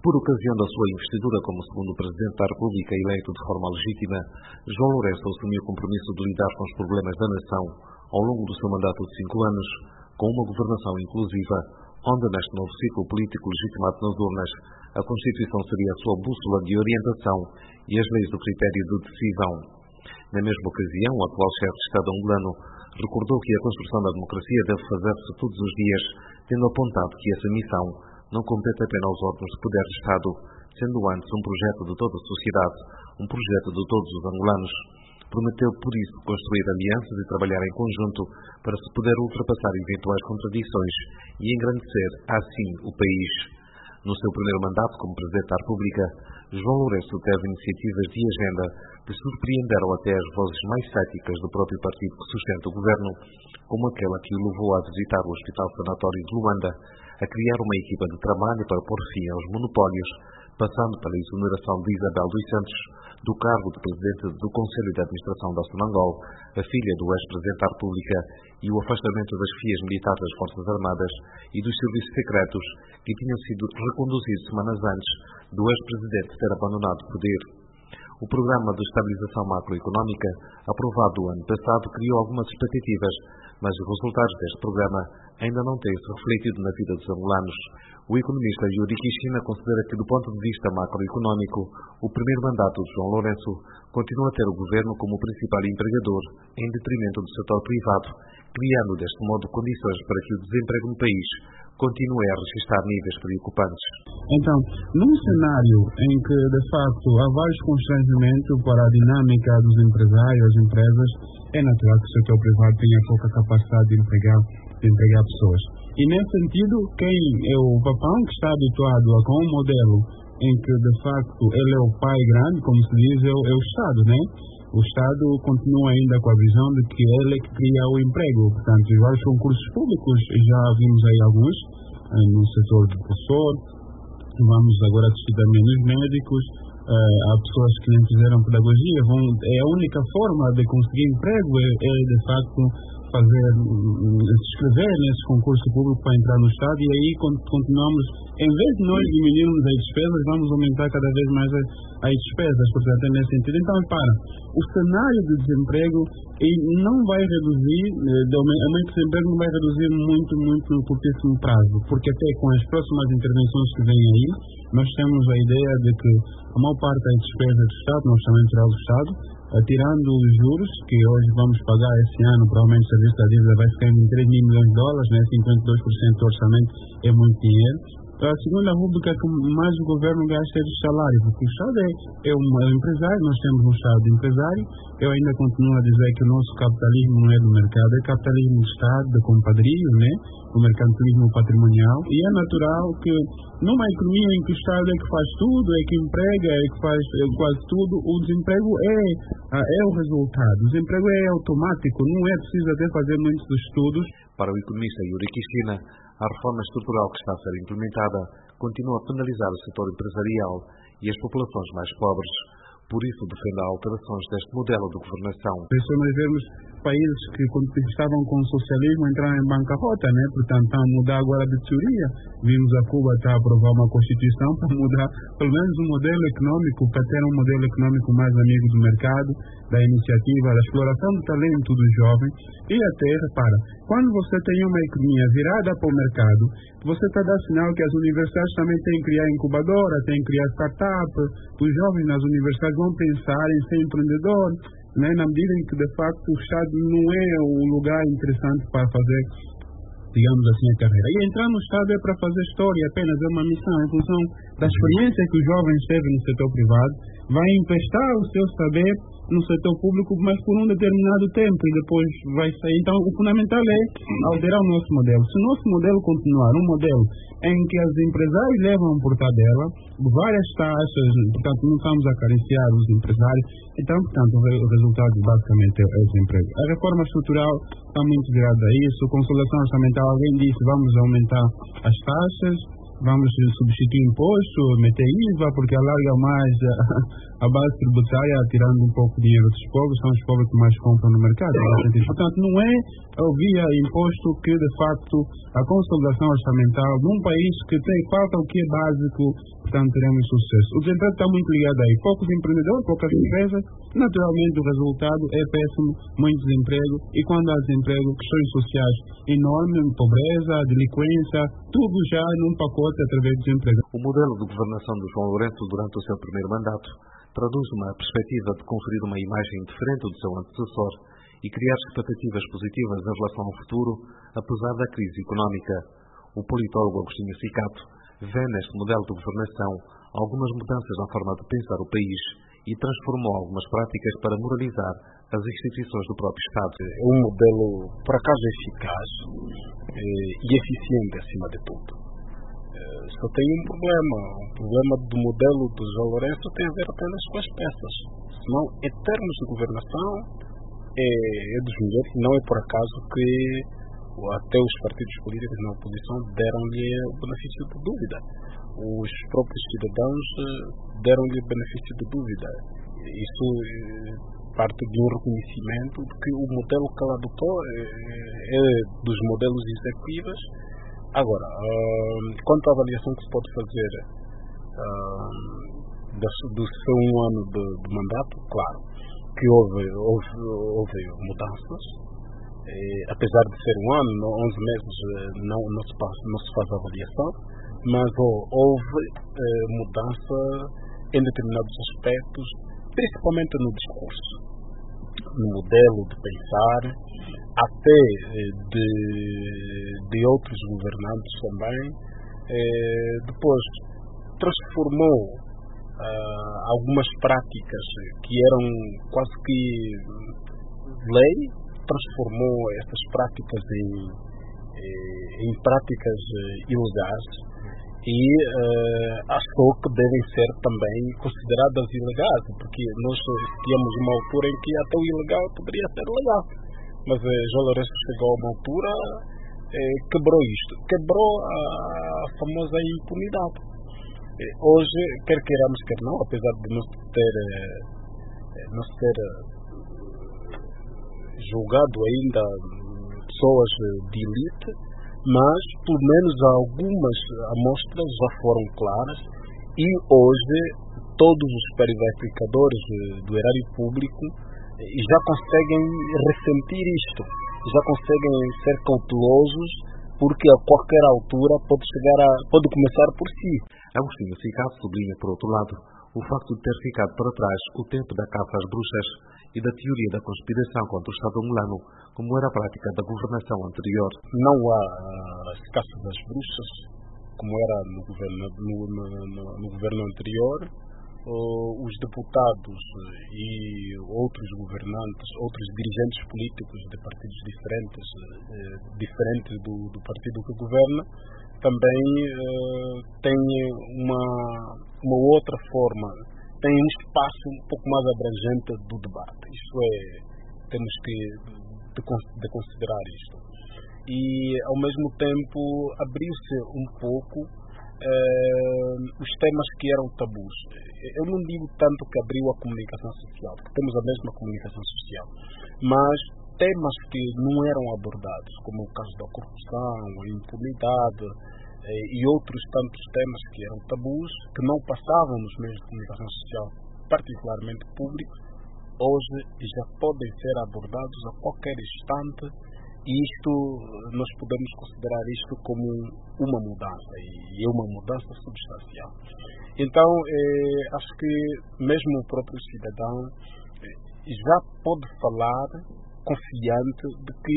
Por ocasião da sua investidura como segundo Presidente da República eleito de forma legítima, João Lourenço assumiu o compromisso de lidar com os problemas da nação ao longo do seu mandato de 5 anos, com uma governação inclusiva, onde neste novo ciclo político legitimado nas urnas, a Constituição seria a sua bússola de orientação e as leis do critério de decisão. Na mesma ocasião, o atual chefe de Estado angolano recordou que a construção da democracia deve fazer-se todos os dias, tendo apontado que essa missão não compete apenas aos órgãos de poder de Estado, sendo antes um projeto de toda a sociedade, um projeto de todos os angolanos. Prometeu, por isso, construir alianças e trabalhar em conjunto para se poder ultrapassar eventuais contradições e engrandecer, assim, o país. No seu primeiro mandato como Presidente da República, João Lourenço teve iniciativas de agenda que surpreenderam até as vozes mais céticas do próprio partido que sustenta o governo, como aquela que o levou a visitar o Hospital Sanatório de Luanda, a criar uma equipa de trabalho para pôr fim aos monopólios, passando pela exoneração de Isabel dos Santos do cargo de Presidente do Conselho de Administração da Sonangol, a filha do ex-Presidente da República, e o afastamento das FIAs militares das Forças Armadas e dos serviços secretos que tinham sido reconduzidos semanas antes do ex-Presidente ter abandonado o poder. O Programa de Estabilização Macroeconómica, aprovado o ano passado, criou algumas expectativas, mas os resultados deste programa ainda não têm se refletido na vida dos angolanos. O economista Yuri Kishina considera que, do ponto de vista macroeconómico, o primeiro mandato de João Lourenço continua a ter o governo como o principal empregador, em detrimento do setor privado, criando deste modo condições para que o desemprego no país continue a registrar níveis preocupantes. Então, num cenário em que, de facto, há vários constrangimentos para a dinâmica dos empresários, das empresas, é natural que o setor privado tenha pouca capacidade de empregar pessoas. E, nesse sentido, quem é o papão que está habituado a com um modelo em que, de facto, ele é o pai grande, como se diz, é o Estado, né? O Estado continua ainda com a visão de que ele é que cria o emprego. Portanto, os vários concursos públicos, já vimos aí alguns, no setor do professor, vamos agora assistir também nos médicos, há pessoas que nem fizeram pedagogia, é a única forma de conseguir emprego, é de facto se inscrever nesse concurso público para entrar no Estado, e aí continuamos, em vez de nós diminuirmos as despesas, vamos aumentar cada vez mais as despesas, portanto é nesse sentido. Então, o cenário de desemprego não vai reduzir, o aumento de desemprego não vai reduzir muito no curtíssimo prazo, porque até com as próximas intervenções que vêm aí, nós temos a ideia de que a maior parte das despesas do Estado, no Orçamento Geral do Estado, tirando os juros, que hoje vamos pagar esse ano, provavelmente o serviço da dívida vai ficar em 3 mil milhões de dólares, né? 52% do orçamento é muito dinheiro. A segunda rúbrica que mais o governo gasta é do salário, porque o Estado é um empresário, nós temos um Estado de empresário. Eu ainda continuo a dizer que o nosso capitalismo não é do mercado, é capitalismo de Estado, de compadrio, né? O mercantilismo patrimonial. E é natural que, numa economia em que o Estado é que faz tudo, é que emprega, é que faz quase tudo, o desemprego é o resultado. O desemprego é automático, não é preciso até fazer muitos estudos. Para o economista Yuri Kishina, a reforma estrutural que está a ser implementada continua a penalizar o setor empresarial e as populações mais pobres. Por isso, defende alterações deste modelo de governação. Se nós vemos países que, quando estavam com o socialismo, entraram em bancarrota, né? Portanto, estão a mudar agora de teoria. Vimos a Cuba está a aprovar uma Constituição para mudar, pelo menos, o modelo econômico, para ter um modelo econômico mais amigo do mercado, da iniciativa, da exploração do talento do jovem. E até, repara, quando você tem uma economia virada para o mercado, você está dando sinal que as universidades também têm que criar incubadora, têm que criar startup. Os jovens nas universidades vão pensar em ser empreendedor, né? Na medida em que, de facto, o Estado não é o lugar interessante para fazer, digamos assim, a carreira. E entrar no Estado é para fazer história, apenas é uma missão, em função da experiência que os jovens teve no setor privado, vai emprestar o seu saber no setor público, mas por um determinado tempo, e depois vai sair. Então, o fundamental é alterar o nosso modelo. Se o nosso modelo continuar um modelo em que os empresários levam por tabela várias taxas, portanto, não estamos a carenciar os empresários, então, portanto, o resultado basicamente é o desemprego. A reforma estrutural está muito virada a isso. Consolidação orçamental, alguém disse, vamos aumentar as taxas, vamos substituir imposto, meter IVA, porque alarga mais a base tributária, tirando um pouco de dinheiro dos pobres, são os pobres que mais compram no mercado. Portanto, não é via imposto que, de facto, a consolidação orçamental num país que falta o que é básico, portanto, teremos sucesso. O desemprego está muito ligado aí. Poucos empreendedores, poucas empresas, naturalmente o resultado é péssimo, muito desemprego, e quando há desemprego, questões sociais enormes, pobreza, delinquência, tudo já num pacote através do desemprego. O modelo de governação de João Lourenço durante o seu primeiro mandato traduz uma perspectiva de conferir uma imagem diferente do seu antecessor e criar expectativas positivas em relação ao futuro, apesar da crise económica. O politólogo Agostinho Cicato vê neste modelo de governação algumas mudanças na forma de pensar o país e transformou algumas práticas para moralizar as instituições do próprio Estado. É um modelo, por acaso, eficaz e eficiente acima de tudo. Só tem um problema. O problema do modelo do João Lourenço tem a ver apenas com as peças. Senão, em termos de governação, é dos melhores. Não é por acaso que até os partidos políticos na oposição deram-lhe o benefício de dúvida. Os próprios cidadãos deram-lhe o benefício de dúvida. Isso parte de um reconhecimento de que o modelo que ela adotou é dos modelos executivos. Agora, quanto à avaliação que se pode fazer do seu ano de mandato, claro que houve mudanças, apesar de ser um ano, 11 meses não se faz avaliação, mas houve mudança em determinados aspectos, principalmente no discurso, no modelo de pensar, até de outros governantes também. Depois transformou algumas práticas que eram quase que lei, transformou essas práticas em práticas ilegais e achou que devem ser também consideradas ilegais, porque nós tínhamos uma altura em que até o ilegal poderia ser legal. Mas João Lourenço chegou a uma altura, quebrou isto, quebrou a famosa impunidade. Hoje, quer queiramos, quer não, apesar de não se ter julgado ainda pessoas de elite, mas pelo menos algumas amostras já foram claras e hoje todos os verificadores do erário público já conseguem ressentir isto, já conseguem ser cautelosos, porque a qualquer altura pode começar por si. Agostinho Cicato sublinha, por outro lado, o facto de ter ficado para trás o tempo da caça às bruxas e da teoria da conspiração contra o Estado angolano, como era a prática da governação anterior. Não há caça às bruxas, como era no governo anterior. Os deputados e outros governantes, outros dirigentes políticos de partidos diferentes do partido que governa, também têm uma outra forma, têm um espaço um pouco mais abrangente do debate. Isso temos de considerar isto. E, ao mesmo tempo, abriu-se um pouco os temas que eram tabus. Eu não digo tanto que abriu a comunicação social, porque temos a mesma comunicação social, mas temas que não eram abordados, como o caso da corrupção, a impunidade e outros tantos temas que eram tabus, que não passavam nos meios de comunicação social, particularmente públicos, hoje já podem ser abordados a qualquer instante. E isto, nós podemos considerar isto como uma mudança, e é uma mudança substancial. Então, acho que mesmo o próprio cidadão já pode falar confiante de que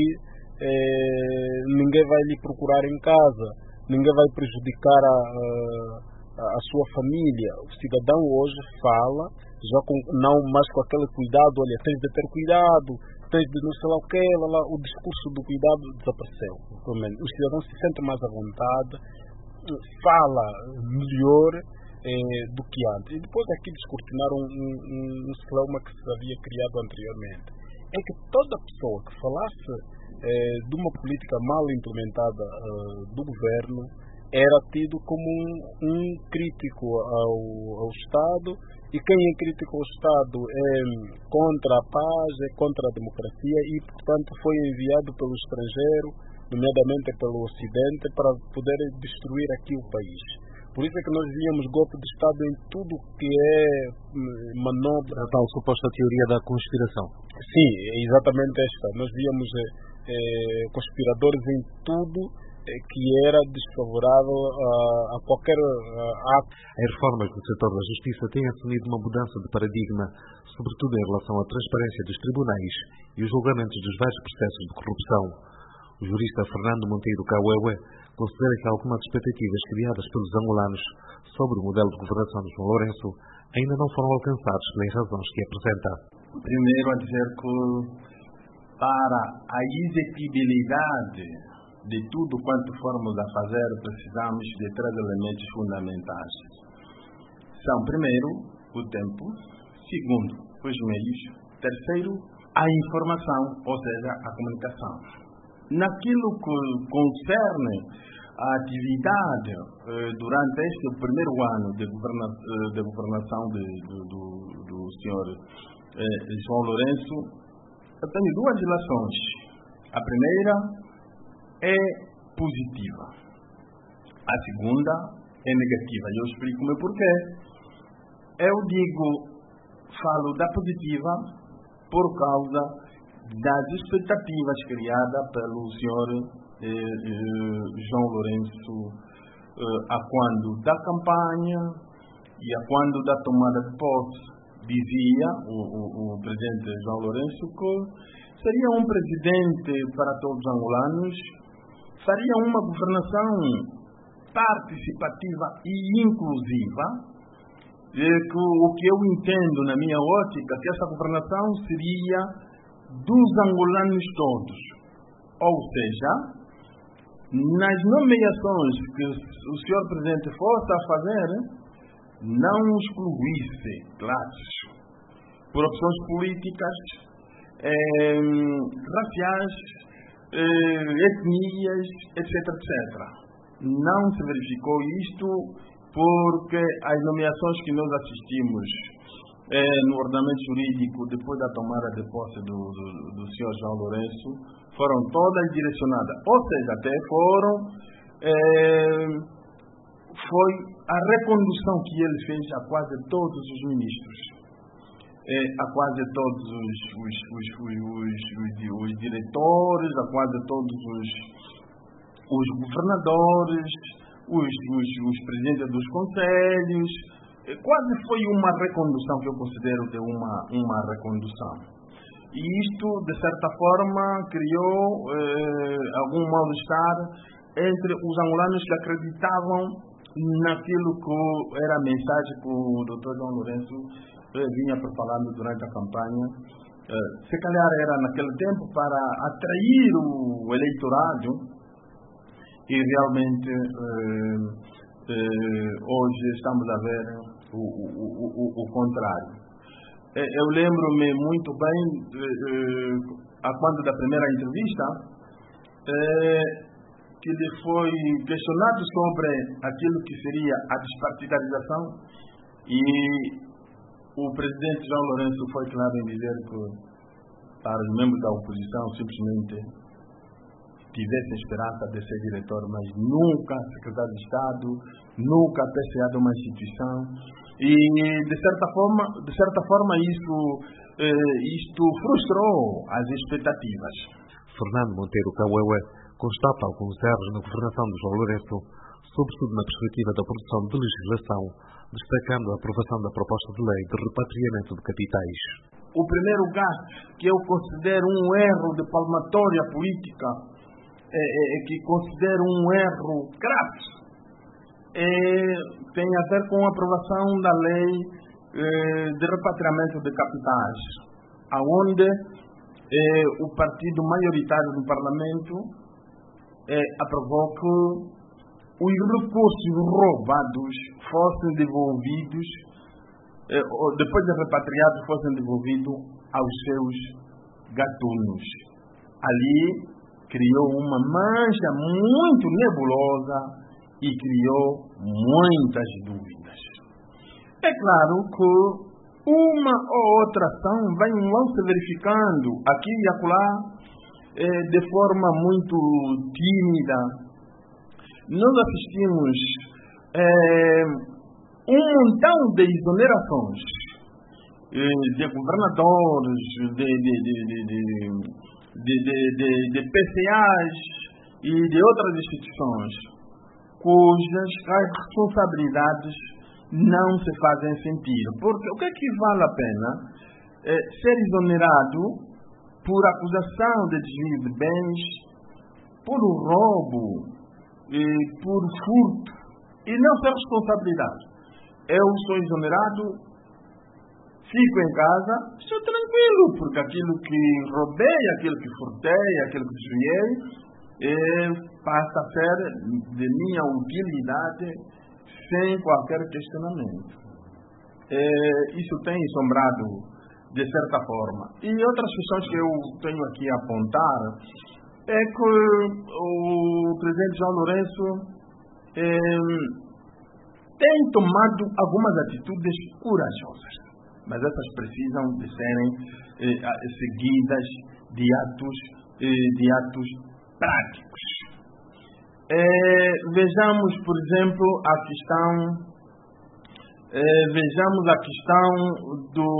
ninguém vai lhe procurar em casa, ninguém vai prejudicar a sua família. O cidadão hoje fala, já não mais com aquele cuidado, olha, tens de ter cuidado, tens de não sei lá o que, o discurso do cuidado desapareceu. O cidadão se sente mais à vontade, fala melhor do que antes. E depois aqui descortinar um celeuma que se havia criado anteriormente. É que toda pessoa que falasse de uma política mal implementada do governo era tido como um crítico ao Estado, e quem é crítico ao Estado é contra a paz, é contra a democracia, e portanto foi enviado pelo estrangeiro, nomeadamente pelo Ocidente, para poder destruir aqui o país. Por isso é que nós víamos golpe de Estado em tudo que é manobra. A tal suposta teoria da conspiração. Sim, é exatamente esta. Nós víamos conspiradores em tudo que era desfavorável a qualquer ato. As reformas do setor da justiça têm assumido uma mudança de paradigma, sobretudo em relação à transparência dos tribunais e os julgamentos dos vários processos de corrupção. O jurista Fernando Monteiro Cauewe considera que algumas expectativas criadas pelos angolanos sobre o modelo de governação de João Lourenço ainda não foram alcançados pelas razões que apresenta. Primeiro, a dizer que para a execuibilidade de tudo quanto formos a fazer, precisamos de 3 elementos fundamentais. São, primeiro, o tempo. Segundo, os meios. Terceiro, a informação, ou seja, a comunicação. Naquilo que concerne a atividade durante este primeiro ano de governação do senhor João Lourenço, eu tenho 2 relações. A primeira é positiva. A segunda é negativa. E eu explico-me o porquê. Eu falo da positiva por causa das expectativas criadas pelo senhor João Lourenço a quando da campanha e a quando da tomada de posse. Dizia o presidente João Lourenço que seria um presidente para todos os angolanos, faria uma governação participativa e inclusiva, que o que eu entendo na minha ótica, que essa governação seria dos angolanos todos. Ou seja, nas nomeações que o senhor presidente fosse a fazer, não excluísse classes por opções políticas, raciais, etnias, etc, etc. Não se verificou isto porque as nomeações que nós assistimos no ordenamento jurídico depois da tomada de posse do senhor João Lourenço foram todas direcionadas, ou seja, até foi a recondução que ele fez a quase todos os ministros, a quase todos os diretores, a quase todos os governadores, os presidentes dos conselhos. Quase foi uma recondução que eu considero de uma recondução. E isto, de certa forma, criou algum mal-estar entre os angolanos que acreditavam naquilo que era a mensagem que o Dr. João Lourenço vinha propalando durante a campanha. Se calhar era naquele tempo para atrair o eleitorado, e realmente hoje estamos a ver o contrário. Eu lembro-me muito bem, a quando da primeira entrevista, que lhe foi questionado sobre aquilo que seria a despartidarização, e o presidente João Lourenço foi claro em dizer que para os membros da oposição simplesmente tivessem esperança de ser diretor, mas nunca secretário de Estado, nunca PCA de uma instituição. E de certa forma isto frustrou as expectativas. Fernando Monteiro Cauewe constata alguns erros na governação de João Lourenço, sobretudo na perspectiva da produção de legislação, destacando a aprovação da proposta de lei de repatriamento de capitais. O primeiro gasto, que eu considero um erro de palmatória política, que considero um erro grave, tem a ver com a aprovação da lei de repatriamento de capitais, aonde o partido maioritário do Parlamento aprovou que os recursos roubados fossem devolvidos, depois de repatriados, fossem devolvidos aos seus gatunos. Ali criou uma mancha muito nebulosa e e criou muitas dúvidas. É claro que uma ou outra ação vão se verificando aqui e acolá de forma muito tímida. Nós assistimos um montão de exonerações de governadores, de PCAs e de outras instituições, cujas responsabilidades não se fazem sentir. Porque o que é que vale a pena ser exonerado por acusação de desvio de bens, por roubo, por furto, e não ser responsabilidade? Eu sou exonerado, fico em casa, estou tranquilo, porque aquilo que roubei, aquilo que furtei, aquilo que desviei, passa a ser de minha utilidade sem qualquer questionamento. Isso tem assombrado de certa forma. E outras questões que eu tenho aqui a apontar é que o presidente João Lourenço tem tomado algumas atitudes corajosas, mas essas precisam de serem seguidas de atos práticos. Vejamos, por exemplo, a questão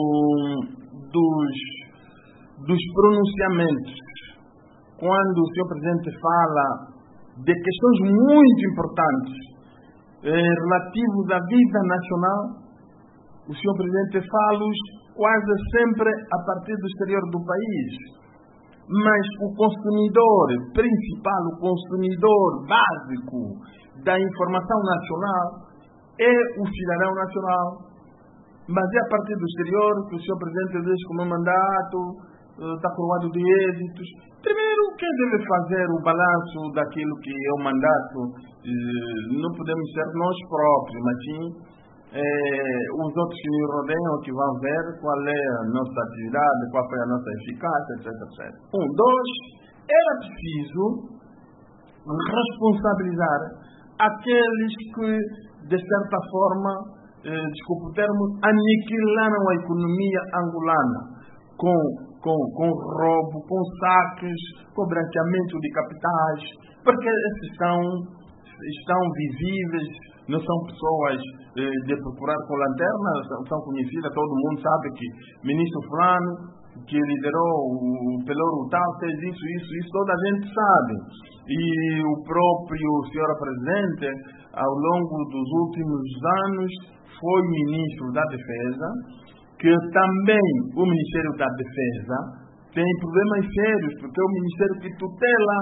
dos pronunciamentos. Quando o senhor presidente fala de questões muito importantes relativos à vida nacional, o senhor presidente fala-os quase sempre a partir do exterior do país. Mas o consumidor principal, o consumidor básico da informação nacional é o cidadão nacional. Mas é a partir do exterior que o senhor presidente diz que o meu mandato está coroado de êxitos. Primeiro, quem deve fazer o balanço daquilo que é o mandato não podemos ser nós próprios, mas sim os outros que nos rodeiam, que vão ver qual é a nossa atividade, qual foi a nossa eficácia, etc, etc. Dois, era preciso responsabilizar aqueles que, de certa forma, desculpe o termo, aniquilaram a economia angolana com roubo, com saques, com branqueamento de capitais, porque esses estão visíveis, não são pessoas de procurar com lanterna, são conhecidas, todo mundo sabe que ministro fulano, que liderou o pelouro tal, fez isso, toda a gente sabe. E o próprio senhor presidente, ao longo dos últimos anos, foi ministro da Defesa, que também o Ministério da Defesa tem problemas sérios, porque é o ministério que tutela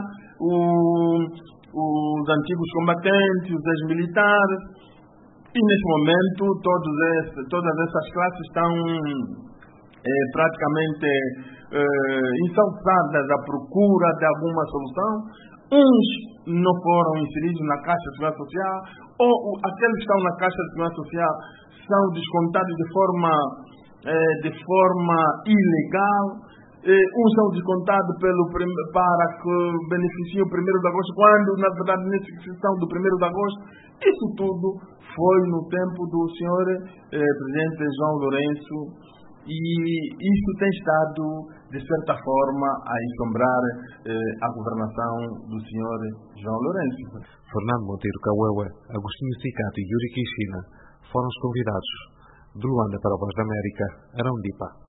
os antigos combatentes, os ex-militares, e nesse momento todas essas classes estão praticamente ensalzadas à procura de alguma solução. Uns não foram inseridos na Caixa de Segurança Social, ou aqueles que estão na Caixa de Segurança Social são descontados de forma ilegal. Uns são descontados para que beneficiem o 1º de agosto, quando na verdade necessitam do 1º de agosto. Isso tudo foi no tempo do senhor presidente João Lourenço, e isso tem estado, de certa forma, a ensombrar a governação do senhor João Lourenço. Fernando Monteiro Cauewa, Agostinho Cicato e Yuri Quixina foram os convidados. De Luanda para a Voz da América, Arão Dipa.